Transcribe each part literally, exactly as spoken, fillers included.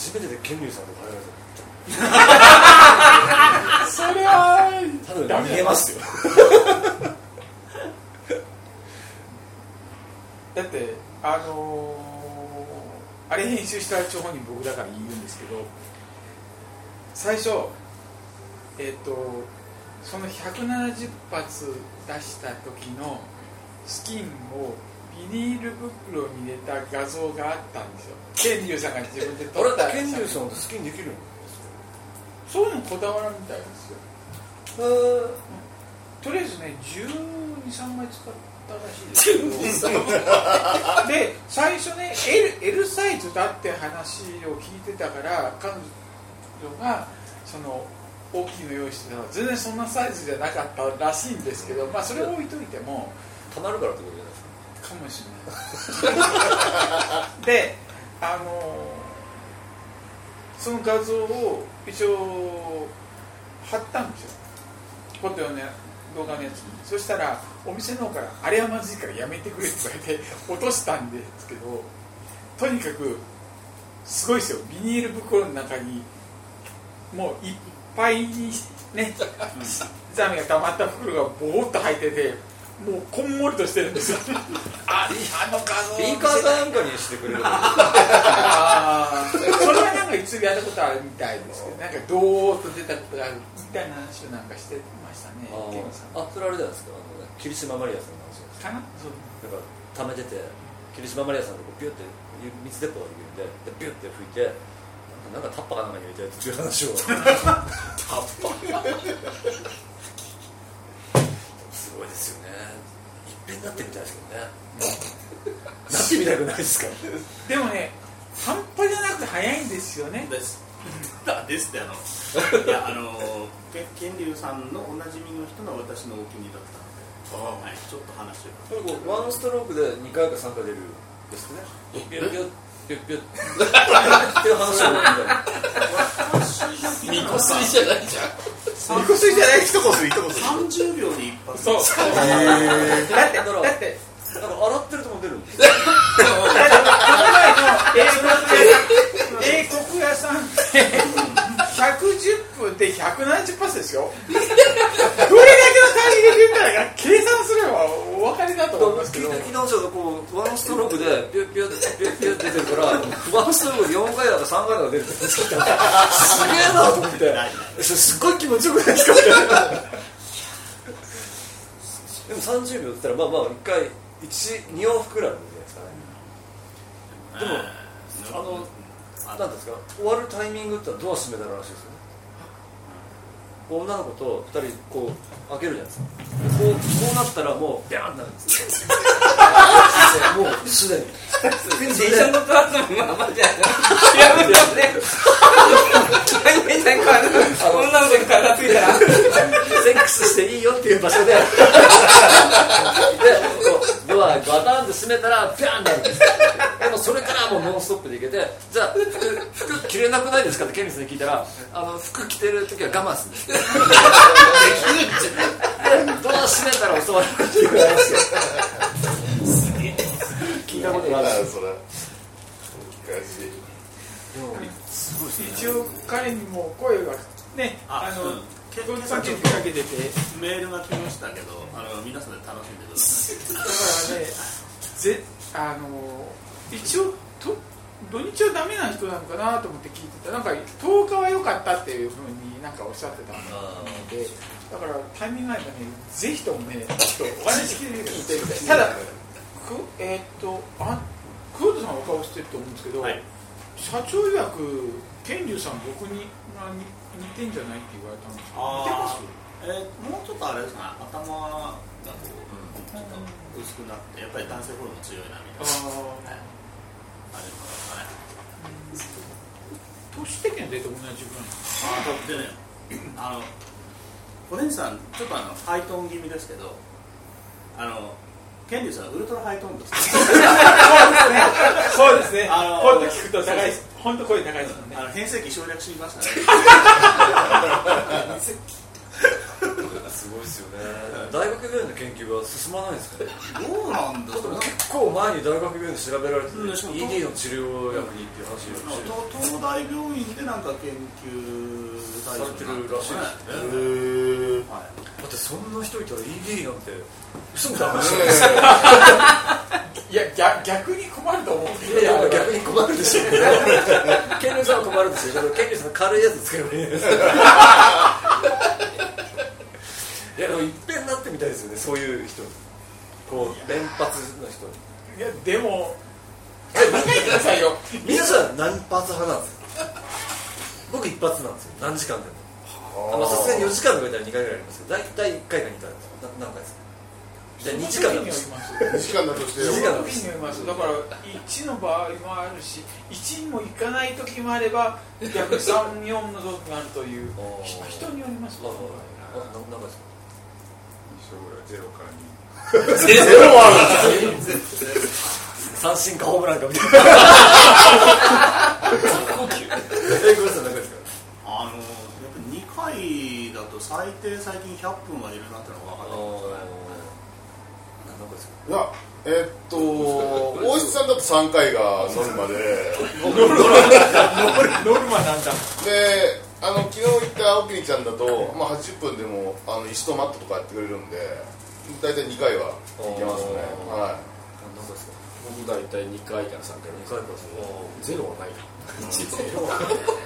初めてでケンリュウさんと会えるそれは多分逃げますよだってあのー、あれ編集した張本人僕だから言うんですけど、最初えっ、ー、とそのひゃくななじゅっぱつ出した時のスキンをビニール袋に入れた画像があったんですよ。ケンリュウさんが自分で撮った。 あれケンリュウさんってスキンできるんですか？ そういうのこだわらみたいですよ。 うんとりあえずねじゅうに、さんまい使ったらしいですけどで最初ね L, L サイズだって話を聞いてたから彼女がその大きいの用意してたら全然そんなサイズじゃなかったらしいんですけど、まあそれを置いといてもたまるからってことじゃないですかもしれないであのその画像を一応貼ったんですよ、フォト用の動画のやつに。そしたらお店の方からあれはまずいからやめてくれって言われて落としたんですけど、とにかくすごいですよ。ビニール袋の中にもういっぱいにねザメが溜まった袋がボーっと入ってて、もうこんもりとしてるんですよあ, あの画像ビーカーかなんかにしてくれるあそれはなんかいつやったことあるみたいですけど、なんかドーッと出たことがあるみたいな話をなんかしてましたね。 ああ、それあれじゃないですか、あの、ね、霧島マリアさんの話ですかな。そうなんか溜めてて霧島マリアさんとこうピュッて水鉄砲ができるんで、でピュッて吹いてなんかタッパかなんかに入れてっていう話をタッパすごいですよね。いっぺんなってみたいですけどねなってみたくないですかでもね、半端じゃなくて早いんですよね。 ですですってあのいやあのケンリュウさんのおなじみの人が私のお気に入りだったので、はい、ちょっと話をこれワンストロークでにかいかさんかい出るですね。ピュッピュッピュッピュッっていう話をみこすりじゃないじゃん。 みこすりじゃない一こすり一こすりさんじゅうびょうに一発。 そうだってだってなんか洗ってるとも出るんですこの前の英国屋さんってひゃくじゅっぷんでひゃくななじゅっぱつですよどれだけの単位で出たら計算すればお分かりだと思いますけど、 聞いてきこうワンストロークでピュッピュッピュッピュッって出てるからワンストロークでよんかいだかさんかいだか出るってすげえなと思ってすっごい気持ちよくないですかでもさんじゅうびょうって言ったらまあまあいっかいいち、に往復くらいあるんじゃないですかね。でもあのなんですか、終わるタイミングってドア閉めたらしいですよね。女の子とふたりこう開けるじゃないですか。こう、こうなったらもうビャーンなるんですよもうすでに電車のトラックのままじゃやめてよね女の子に体ついたらセックスしていいよっていう場所ででドアガタンって閉めたらピャーンなるんです。でもそれからもうノンストップでいけて、じゃあ服、服着れなくないですかってケンリスに聞いたら、あの服着てる時は我慢するんですでドア閉めたら襲われるっていう話すげえ聞いたことがある。それ難しい。 すごいですね。一応彼にも声がね、あの、うん、結構さっきかけててメールが来ましたけど、あの皆さんで楽しんでください。 だからね、ぜあの一応と土日はダメな人なのかなと思って聞いてた。なんかとおかは良かったっていうふうになんかおっしゃってたので、だからタイミングがあればね、ぜひともね、ちょっとお話聞いてみたい。ただ、くえー、っとあクードさんはお顔してると思うんですけど、はい、社長曰くケンリュウさん僕に似てんじゃないって言われたんですけど、似てます？ えー、もうちょっとあれですかね、頭がこう、うん、ちょっと薄くなってやっぱり男性ホルモン強いなみたいな。ああ、あれですかね。 年的には出て同じぐらい。 ああ、でね、あのお姉さんちょっとあのハイトーン気味ですけど、あのケンリュウさんウルトラハイトーンです。 そうですね。あの本当聞くと高いです。本当声高いですもんね。 あの変声期省略しましたね。 すごいですよね。大学病院の研究が進まないんですかね。 どうなんだろう。 結構前に大学病院で調べられてて、 うん、 イーディー の治療薬にっていう話をしてる。 東大病院でなんか研究されてるらしいですね。 へー、はい、 だってそんな人いたら イーディー なんて嘘もダメじゃないですか。 いや 逆, 逆に困ると思うけど、 いやいや逆に困るでしょうけどケンリーさんは困るんですよ。ケンリーさん軽いやつつければいいんですよ。いやでもいっぺんなってみたいですよね、そういう人こう連発の人。 いやでも見ないでくださいよ。 皆さん何発派なんですよ。僕一発なんですよ、何時間でも。さすがによじかんとかいたらにかいぐらいありますけど、大体いっかいかにかいです。何回ですか。じゃあにじかんだとにじかんだとしてにじかんだとしてだからいちの場合もあるし、いちにもいかない時もあれば逆にさん、よんの時もあるという人によります。 何回ですか。 ゼロからに。ゼロはあるんですよ。三振かホームランかみたいな。え、ごめんなさい、何回ですか。 あのやっぱりにかいだと最低最近ひゃっぷんはいるなってのが分かってますね。 いや、えー、っと大石さんだとさんかいがノルマでノルマなんだ。 で、あの昨日行った青桐ちゃんだと、まあ、はちじゅっぷんでもあの石とマットとかやってくれるんで、大体にかいは行けますね。はい。 何ですか。 僕大体にかいからさんかい。 にかいからゼロはない。ゼロは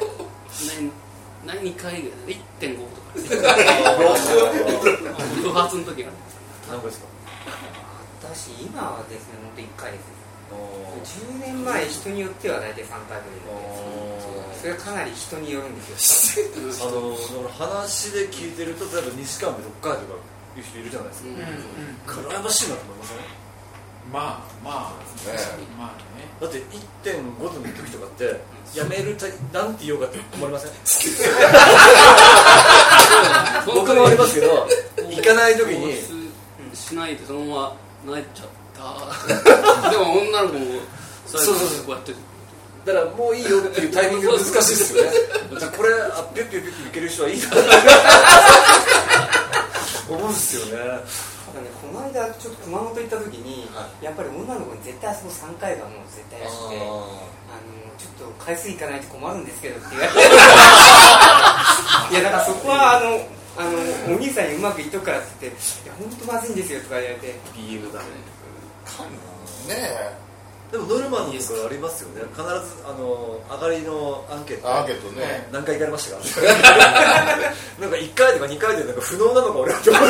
何回ぐらい いってんご とか不発の時が何回ですか。 私今はですね、本当いっかいです。じゅうねんまえ人によっては大体さんかいぐらいです。それはかなり人によるんですよ。 あの話で聞いてると、例えばにじかんでろっかいとかいう人いるじゃないですか。羨ましいなと思いますね。 まあまあね、 まあね。 だって いってんご 度の時とかってやめるたなんて言おうかって困りません？僕もありますけど、行かない時にしないでそのまま泣いちゃったでも女の子も最後こうやってだからもういいよっていうタイミング難しいですよね。これあピュッピュッピュッピュッいける人はいいな思うんですよね。 ただね、この間ちょっと熊本行った時に、はい、やっぱり女の子に絶対あそこさんかいがもう絶対らしくて、あのちょっと回数いかないと困るんですけどって言われていやだからそこはあのあのお兄さんにうまくいっとくからって言って、いや本当まずいんですよとか言われてビーエム だねねえ。 でもノルマンのところありますよね。必ずあの上がりのアンケート、 アンケートね、 何回行かれましたかなんかいっかいとかにかいでなんか不能なのか俺はって思う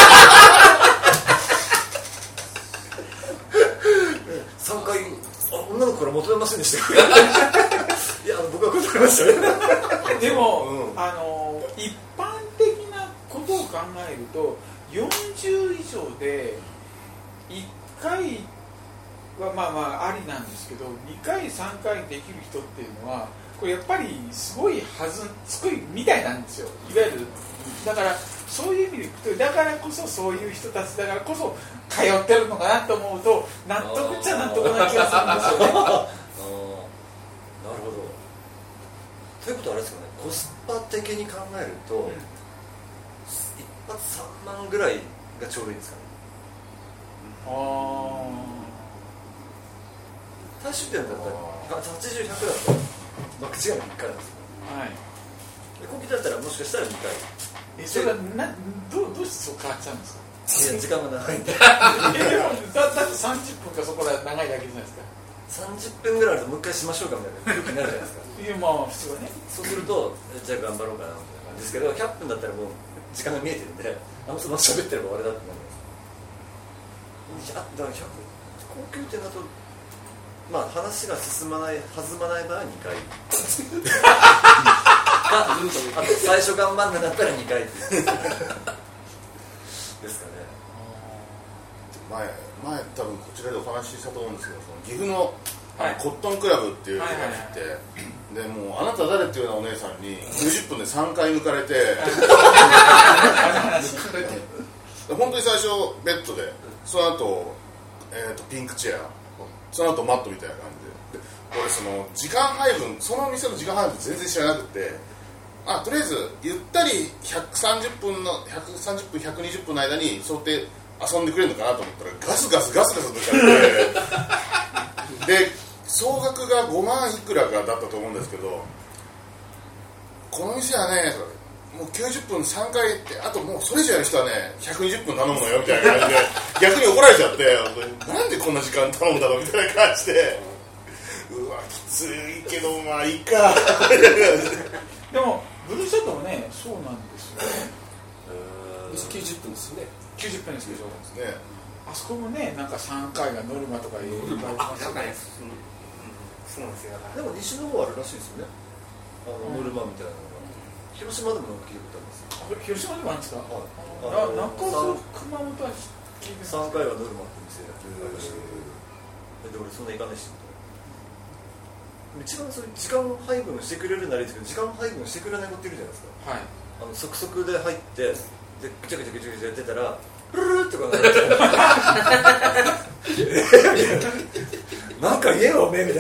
さんかいあ女の子から求めませんでしたいやあの僕は断りましたねでも、 うん、 あの一般的なことを考えるとよんじゅう以上でいっかいはまあまあありなんですけど、にかいさんかいできる人っていうのはこれやっぱりすごいはずすごいみたいなんですよ。いわゆるだからそういう意味でいくと、だからこそそういう人たちだからこそ通ってるのかなと思うと納得っちゃ納得な気がするんですよね。 あなるほど。ということはあれですかね、コスパ的に考えると、うん、一発さんまんぐらいがちょうどいいんですかね。 あ大衆店だったらはちじゅう、ひゃくだったらまあ口がいっかいなんですよ、はい、で後期だったらもしかしたらにかい。 えそれはな ど, うどうしてそう変わっちゃうんですか。 いや時間が長いんででも だ, だってさんじゅっぷんかそこら長いだけじゃないですか。 さんじゅっぷんぐらいあるともう一回しましょうかみたいな空気になるじゃないですかいやまあ普通はね。 そうするとじゃあ頑張ろうかなみたいな感じですけど、ひゃっぷんだったらもう時間が見えてるんで、あのその喋ってれば終わりだってなります。だからひゃく高級店だとまあ話が進まない弾まない場合はにかいあと最初頑張んなかったらにかいですかね。 前前多分こちらでお話ししたと思うんですけど、その岐阜の、 はい、 コットンクラブっていうのがあって、はいはいはい、でもうあなた誰っていうようなお姉さんにきゅうじゅっぷんでさんかい抜かれて本当に最初ベッドで、その後、えーとピンクチェア、その後マットみたいな感じで、で俺その時間配分、その店の時間配分全然知らなくて、 あとりあえずゆったりひゃくさんじゅっぷんのひゃくさんじゅっぷんひゃくにじゅっぷんの間に想定遊んでくれるのかなと思ったらガスガスガスガス抜かれてで総額がごまんいくらかだったと思うんですけど、この店はねもうきゅうじゅっぷんさんかいってあともうそれ以上やる人はねひゃくにじゅっぷん頼むのよみたいな感じで逆に怒られちゃってなんでこんな時間頼んだのみたいな感じでうわきついけどまあいいかでもブルーシャトーもねそうなんですよねきゅうじゅっぷんですよね。 きゅうじゅっぷんですけどねあそこもねなんかさんかいがノルマとかいうなんかねそうなんですよ。 でも西の方あるらしいですよね、あのノルマみたいなのが、広島でもなんか聞いたんですよ。 広島でもあるんですか。 はい、 あ中洲熊本は聞いてさんかいはノルマって店やってるらしいで、俺そんな行かないし一番そういう時間配分してくれるならいいですけど、時間配分してくれない子っているじゃないですか。 はいあの即速で入ってでぐちゃぐちゃぐちゃぐちゃやってたらプルルってこうなってなんか言えよおめえみたい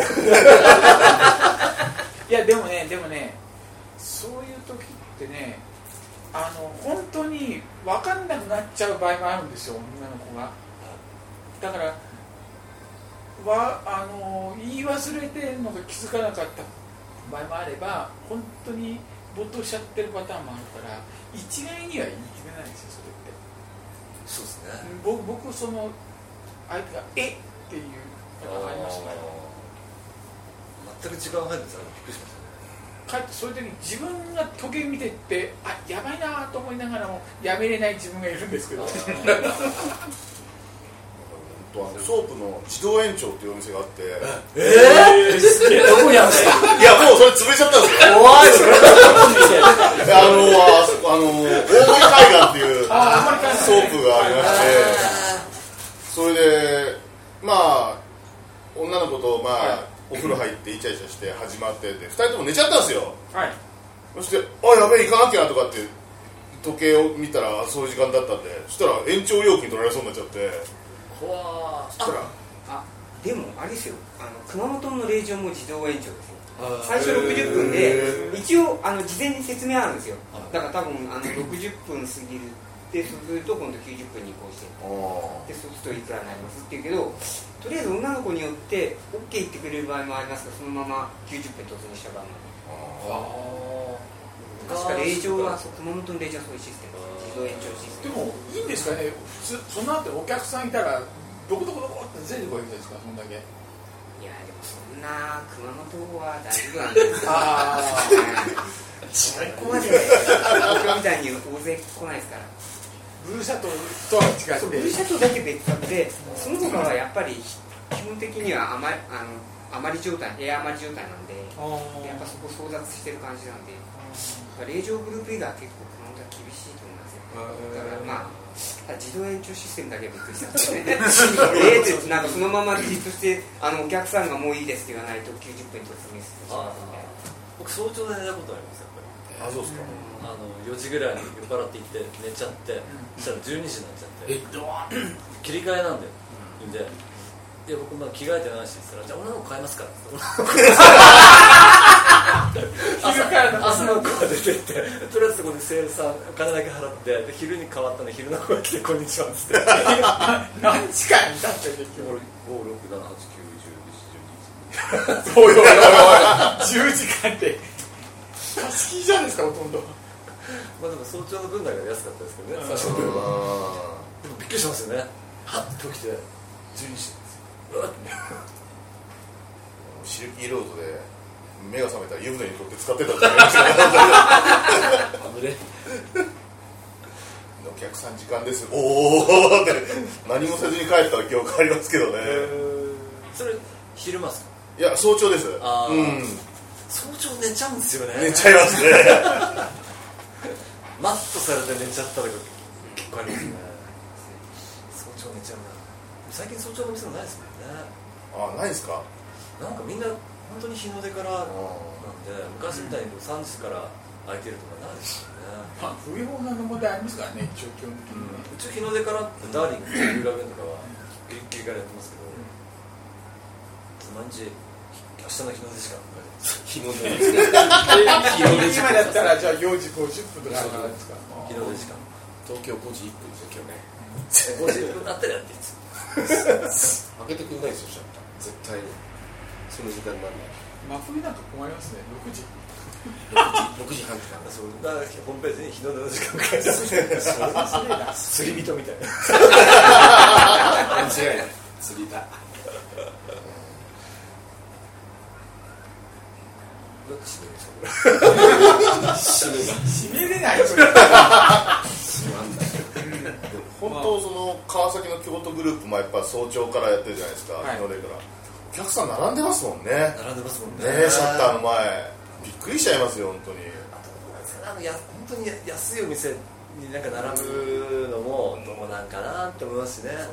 いやでもねでもねそういう時ってねあの本当に分かんなくなっちゃう場合もあるんですよ、女の子が。だからはあの言い忘れてるのが気づかなかった場合もあれば、本当に没頭しちゃってるパターンもあるから一概には言い切れないんですよ、それって。 そうですね。 僕僕その相手がえっていうのがありましたから、 全く時間配分されてびっくりしましたね。 かえってそういう時に自分が時計見てってあやばいなと思いながらもやめれない自分がいるんですけどソープの自動延長っていうお店があってえー、すげえどこにあるんですか。 いやもうそれ潰れちゃったんですよ。 怖いあのあの大森海岸っていうソープがありまして、それでまあ女の子とまあお風呂入ってイチャイチャして始まっててふたりとも寝ちゃったんですよ。 はい。 そしてあやべえ行かなきゃとかって時計を見たらそういう時間だったんで、そしたら延長料金取られそうになっちゃって、 怖そしたらあでもあれですよ、あの熊本の令状も自動延長ですよ。最初ろくじゅっぷんで一応あの事前に説明あるんですよ。だから多分あのろくじゅっぷん過ぎるでそうすると今度きゅうじゅっぷんに移行してでそうするといくらになりますって言うけど、とりあえず女の子によって OK 言ってくれる場合もありますが、そのままきゅうじゅっぷん突入した場合もある。確か令状はそう熊本の令状はそういうシステム、自動延長システム。 でもいいんですかね、普通その後お客さんいたらどこどこどこって出てこいんですか、そんだけ。 いやでもそんな熊本は大丈夫なんですよ。 あそこまで東京みたいに大勢来ないですから。 ブルーシャトーとは違って、 ブルーシャトーだけ別格で、その他はやっぱり基本的には余りあの余り状態、エア余り状態なんで、やっぱそこ争奪してる感じなんで、令状グループ以外は結構熊本は厳しいと思いますよ。だからまあ自動延長システムだけはびっくりしたんですね。えーってなんかそのままじっとしてあのお客さんがもういいですって言わないときゅうじゅっぷんに突入してしまうみたいな。 僕早朝で寝たことありますやっぱり。 あそうですか。 あのよじぐらいに酔っ払って行って寝ちゃって、そしたらじゅうにじになっちゃって、ドワーン切り替えなんで、で、いや僕まだ着替えてないしって言ったら、じゃあ女の子買えますから朝の子が出てってとりあえずそこでセールさん金だけ払ってで昼に変わったんで昼の子が来てこんにちはっつって何時間いたって結局ご、ろく、なな、はち、きゅう、じゅう、じゅういち、じゅうに、 おいおいおいおいじゅうじかんって貸し切りじゃないですかほとんど。 まあでも早朝の分だけ安かったですけどね、最初の分は。でもびっくりしますよね。はっと起きてじゅうにじうわっシルキーロードで目が覚めたら湯船にとって使ってたって言いましたね。お客さん時間です。おおって何もせずに帰った記憶ありますけどね。 それ昼間ですか。 いや早朝です。 あ、 うん、 早朝寝ちゃうんですよね。 寝ちゃいますね。 マットされて寝ちゃったとか結構ありますね。早朝寝ちゃうな。最近早朝の店もないですもんね。 あ、ないですか。 なんかみんな本当に日の出からなんで、昔みたいにさんじから空いてるとかないですよね。 まあ冬用の問題ありますからね、一応基本的にね。 うち日の出からダーリングというラベンとかは切り替えやってますけど、毎日日の日の出時間日の出時間今だったらじゃあよじごじゅっぷんとかなんですか。 日の出時間東京ごじいっぷんですよ今日ねごじゅっぷんだったらやっていいです開けてくんないですよシャッター絶対にその時間にならない真冬なんか困りますね。ろくじろくじはんとかそうだからホームページに日の出の時間書いてある釣り人みたいな間違いない釣りだどうやって締めるんですかこれ締めが締めれないそれ。 締まんだ本当その川崎の京都グループもやっぱ早朝からやってるじゃないですか、 はい日の出からお客さん並んでますもんね並んでますもんねねえシャッターの前びっくりしちゃいますよ本当にあとあのや本当に安いお店になんか並ぶのもどうなんかなって思いますしね、 そうですね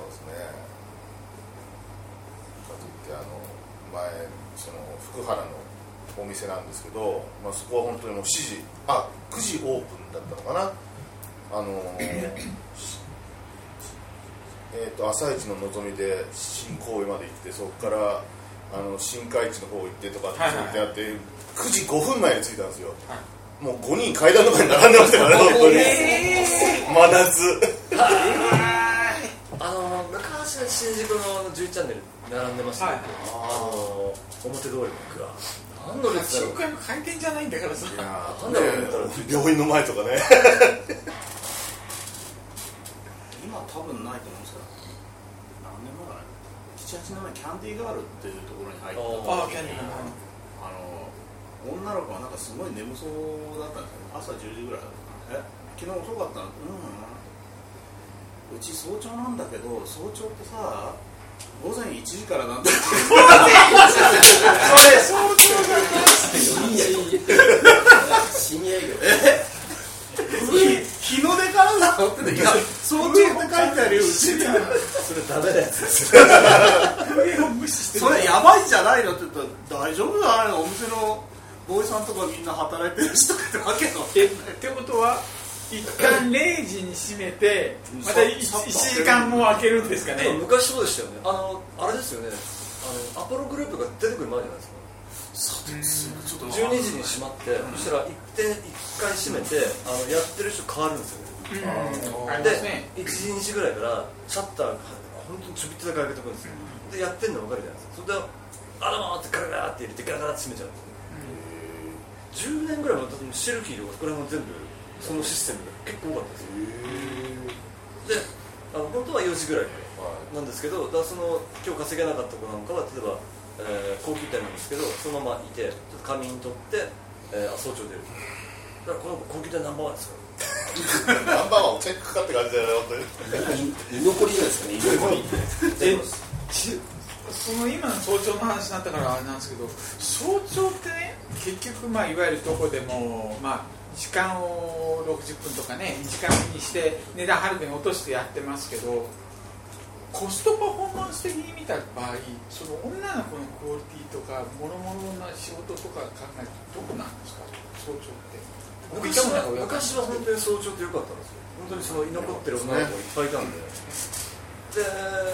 かといってあの前その福原のお店なんですけど、まあ、そこは本当にもうしちじあくじオープンだったのかなあのえーと朝市ののぞみで新神戸まで行ってそこからあの新海地の方行ってとかってそうやってやって、くじごふんまえに着いたんですよ、はい、もうごにん階段の前に並んでましたからね本当に、えー、真夏あの昔の新宿のじゅういちチャンネル並んでましたけど、はい、あの表通りのクラ何の列だろう新海の回転じゃないんだからさいやー、ね、病院の前とかね今多分ないと思うんですけど何年前かなななはちねんまえキャンディーガールっていうところに入ったああキャンディーガールあの女の子はなんかすごい眠そうだったんですよ朝じゅうじぐらいだったかなえ昨日遅かったのうんうち早朝なんだけど早朝ってさ午前いちじからなんだってそれ早朝深夜営業え日の出からなのっていや早朝って書いてあるようちにそれダメなやつですそれやばいんじゃないのって言ったら大丈夫じゃないのお店のボーイさんとかみんな働いてる人ってわけのえってことは一旦れいじに閉めてまたいちじかんも開けるんですかね。 昔そうでしたよねあのあれですよねあのアポログループが出てくる前じゃないですかじゅうにじに閉まって、うん、そしたら一点一回閉めてあのやってる人変わるんですよね、うん、で、ね、いちじにじぐらいからシャッター本当にちょびっとだけ開けておくんですよ、うん、でやってんの分かるじゃないですかそれであらまーってガラガラって入れてガラガラって閉めちゃうんですよ、うん、じゅうねんぐらい前だとシェルキーとかこれも全部そのシステムが結構多かったですよであの本当はよじぐらいなんですけどだからその今日稼げなかった子なんかは例えばえー、高級店なんですけどそのままいてちょっと仮眠取って、えー、早朝出るだからこの高級店ナンバーワンですよナンバーワンチェックかって感じだよね本当に居残りじゃないですかね居残りえその今の早朝の話になったからあれなんですけど早朝ってね結局まあいわゆるどこでもまあ時間をろくじゅっぷんとかねにじかんにして値段はるかに落としてやってますけどコストパフォーマンス的に見た場合その女の子のクオリティとか諸々な仕事とか考えるとどこなんですか早朝って昔は昔は本当に早朝って良かったんですよ本当にその居残ってる女の子がいっぱいいたんで、で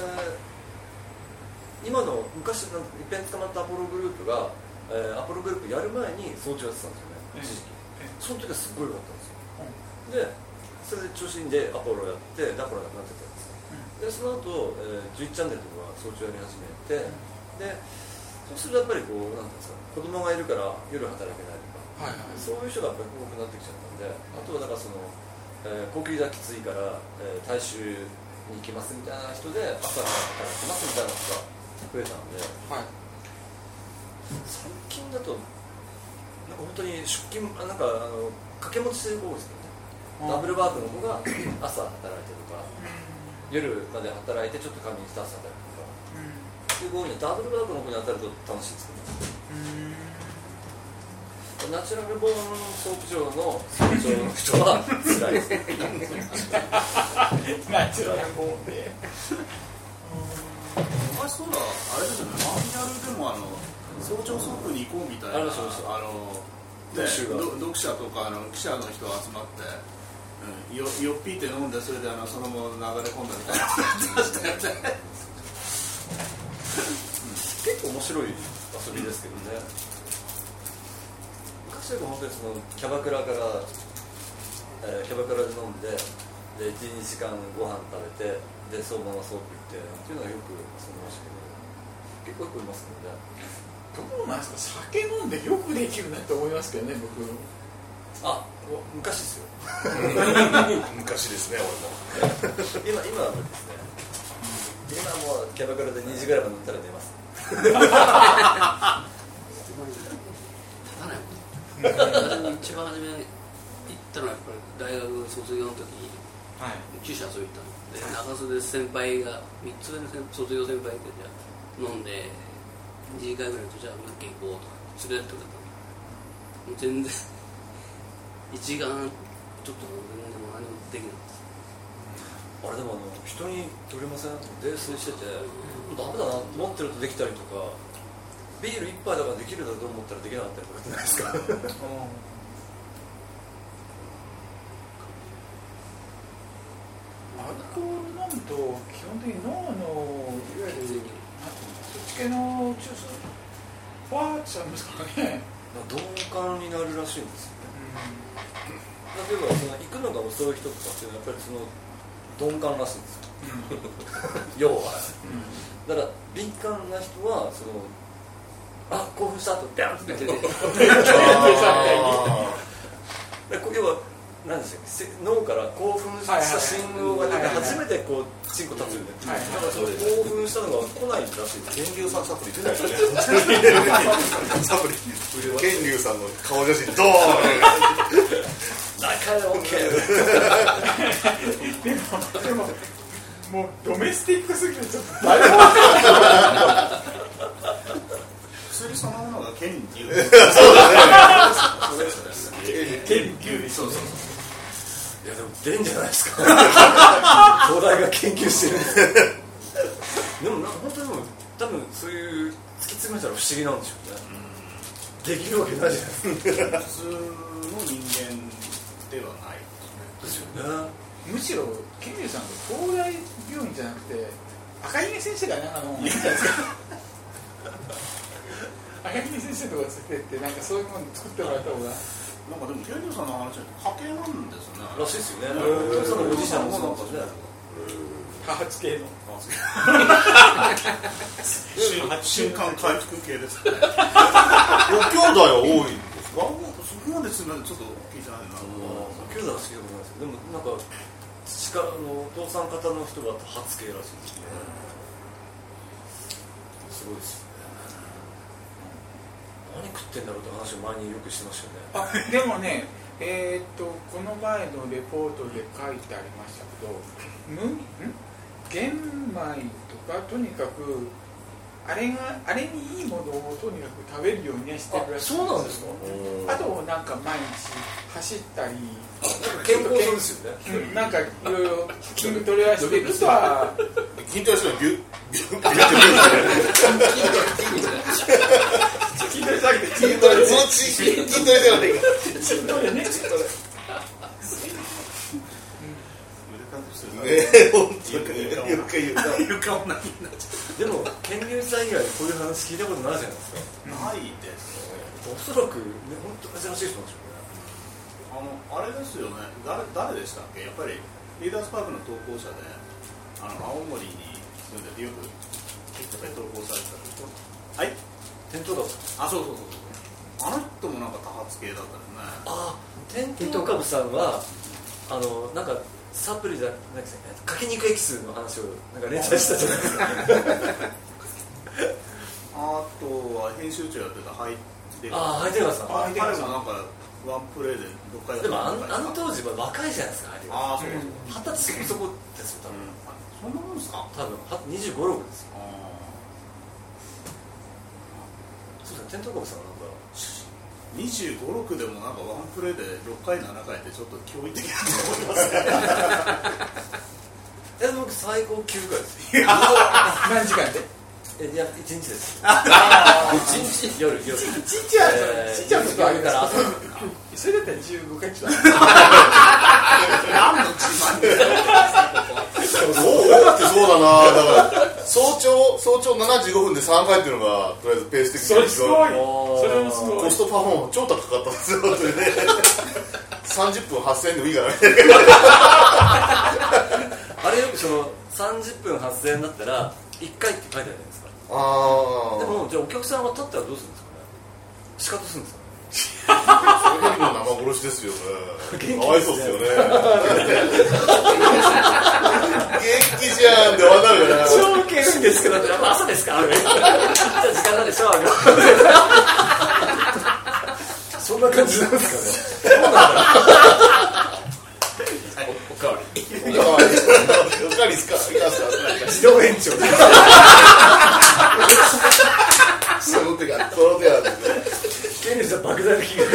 今の昔のいっぺん捕まったアポログループが、えー、アポログループやる前に早朝やってたんですよね一時期その時はすっごい良かったんですよ、うん、でそれで調子いいんでアポロやってアポロなくなってたんですでその後、えー、じゅういちチャンネルとか早朝やり始めて、でそうするとやっぱりこうなんですか子供がいるから夜働けないとか、はいはい、そういう人がやっぱり多くなってきちゃったんで、あとはだからその、えー、高級がきついから、えー、大衆に行きますみたいな人で朝から働きますみたいな人が増えたんで、はい、最近だとなんか本当に出勤なんかあの掛け持ちしてる子多いですけどね、ダブルワークの子が朝働いてるとか。夜まで働いてちょっと仮眠して朝働くとか、うん、っていう子にダブルワークの子に当たると楽しいですけど、ナチュラルボーンソープ場の早朝の人は辛いですナチュラルボーンで昔そうだあれですよねマニュアルでもあの早朝ソープに行こうみたいなあの、ね、読者とかあの記者の人が集まってうん、よ, よっぴいて飲んでそれであのそのまま流れ込んだみたいな結構面白い遊びですけどね。昔は本当にそのキャバクラから、えー、キャバクラで飲んで、でいちにちかんご飯食べて、でそのままソープ行ってっていうのはよく遊んでましたけど、結構よくいますけどね。 どうなんですか、酒飲んでよくできるなって思いますけどね、僕。 あ、昔ですよ。 昔ですね、俺も。 今今は無理ですね。今もうキャバクラでにじぐらいまで飲んだら寝ます。 立たないもん。一番初めに行ったのはやっぱり大学卒業の時に九州遊び行ったので、中洲で先輩がみっつ上の卒業先輩でじゃあ飲んでにじかんぐらいとじゃあミッケ行こうとか連れてってくれたの。もう全然いちじかんちょっと飲んでも何もできない。 あれでもあの人によりません？泥酔してて、うん、ダメだな、持ってるとできたりとか、ビール一杯だからできるだと思ったらできなかったりとかってないですか？ アルコール飲むと基本的に脳のいわゆるそっち系の中枢ファーッとしちゃうんですからね。 鈍感になるらしいんですよね。例えばその行くのが遅い人とかっていうのはやっぱりその鈍感らしいんですよ。要は、だから敏感な人はそのあ興奮したとビャンって出てで要は何でしたっけ、脳から興奮した信号が出て初めてこうチンコ立つんで、だからその興奮したのが来ないらしいです。 源流さんサプリ出ないよね。サプリ源流さんの顔写真ドーン中で OK でもでももうドメスティックすぎてちょっと誰も分からない。 薬そのものが剣牛そうですね。 剣牛そうそうそう。 いやでも出るんじゃないですか。東大が研究してるんですでもなんか本当にでも多分そういう突き詰めたら不思議なんでしょうね。できるわけないじゃないですか。 普通の人間ではないですよね。 むしろ剣牛さんと東大病院じゃなくて赤嶺先生がなんかのいいじゃないですか。赤嶺先生とかついてってなんかそういうもの作ってもらった方が。 なんかでも剣牛さんの話は家系なんですね。 らしいですよね。そのおじいちゃんもそうなんですね。 多発系の瞬間回復系ですね。 ご兄弟は多いんですか？ そこまでするのでちょっと聞いてないな。 兄弟は好きでもないですけど、でもなんか父からのお父さん方の人が多発系らしいですね。すごいですよね。何食ってんだろうって話を前によくしてましたよね。 あでもねえー、っとこの前のレポートで書いてありましたけど無ん玄米とかとにかくあれがあれにいいものをとにかく食べるようにしてるらしいんですよ。 そうなんですか。 あとなんか毎日走ったり健康そうですよね。 うん、なんかいろいろ筋トレはしてるとは筋トレするのビュッビュッビュッ筋トレ下げて筋トレそのち筋トレじゃないか。 筋トレね。 ねえ本当に言うか言うか言うかもないな。 でも剣牛さん以外こういう話聞いたことないじゃないですか。 ないですね。 おそらくね本当珍しい人なんでしょうね。 あのあれですよね。誰誰でしたっけ？やっぱりリーダーズパークの投稿者で、あの青森に住んでてよく投稿されてた人。はい。 店頭だ。 あ、そうそうそうそう。あの人もなんか多発系だったよね。 あ、店頭株さんはあのなんかサプリじゃなくてかけ肉エキスの話をなんか連載したじゃないですか。 あとは編集長やってたハイデガあ、ハイデガさん。 あ、彼もなんかワンプレーでろっかいやった。 でもあのあの当時は若いじゃないですか。 ああ、そうそう。二十歳そこそこですよ多分。 そんなもんですか？ 多分二十五六ですよ。そうですね。店頭株さんはなんかにじゅうご、ろくでもなんかワンプレーでろっかいななかいってちょっと驚異的だと思いますね。 え、僕最高きゅうかいですよ。 何時間で？ え、いやいちにちです。 あいちにち夜夜。 ちっちゃいちっちゃいことあるからそれだったらじゅうごかいちょっと何の自慢でそうだってそうだな。だから早朝早朝ななじごふんでさんかいっていうのがとりあえずペース的にそれすごいそれもすごいコストパフォーマンス超高かったんですよさんじゅっぷんはっせんえんでもいいからねあれよくそのさんじゅっぷんはっせんえんだったらいっかいって書いてあるじゃないですか。 ああでもじゃあお客さんが立ったらどうするんですかね。仕方するんですかね。 それも生殺しですよね。かわいそうですよね。元気じゃんってわかるよね。 超元気ですけど、朝ですか。じゃあ時間なんでシャワーが。そんな感じなんですかね。どうなんだろう。おかわり。 おかわり。おかわりですか。 自動延長。 その手がその手が。 ケニーさん爆弾の気が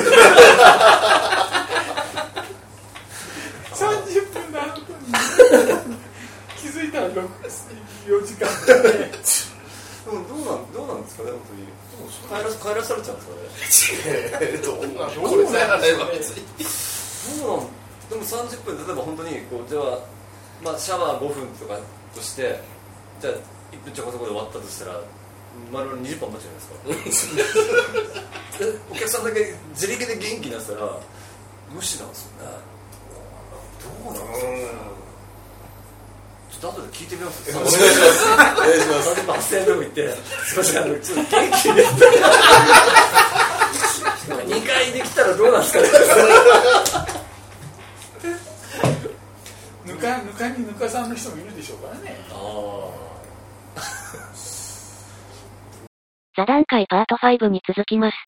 さんじゅっぷん何分気づいたらろくじよじかんでもどうなんどうなんですかね本当に帰ら帰らされちゃうんですかねどうなんこれさえあれば別にどうなんでもさんじゅっぷん例えば本当にこうじゃあ、まあ、シャワーごふんとかとしてじゃあいっぷんちょこそこで終わったとしたら丸々にじゅっぷん待つじゃないですかお客さんだけ自力で元気になったら無視なんですよね。どうなんですかね。ちょっと後で聞いてみますよ。 お願いしますお願いしますさんじゅっぷんはっせんえんでも行ってすいませんあのちょっと元気でにかいできたらどうなんですかねぬかぬかにぬかさんの人もいるでしょうからね。 ああ座談会パートファイブに続きます。